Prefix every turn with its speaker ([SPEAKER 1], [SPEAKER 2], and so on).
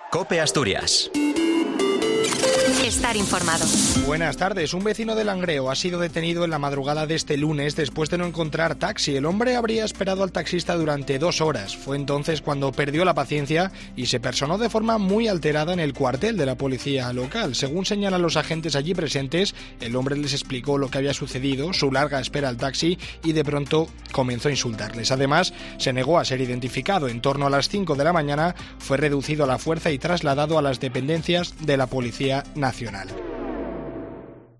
[SPEAKER 1] COPE Asturias.
[SPEAKER 2] Estar informado.
[SPEAKER 3] Buenas tardes. Un vecino de Langreo ha sido detenido en la madrugada de este lunes después de no encontrar taxi. El hombre habría esperado al taxista durante 2 horas. Fue entonces cuando perdió la paciencia y se personó de forma muy alterada en el cuartel de la policía local. Según señalan los agentes allí presentes, el hombre les explicó lo que había sucedido, su larga espera al taxi, y de pronto comenzó a insultarles. Además, se negó a ser identificado. En torno a las 5 de la mañana fue reducido a la fuerza y trasladado a las dependencias de la Policía Nacional.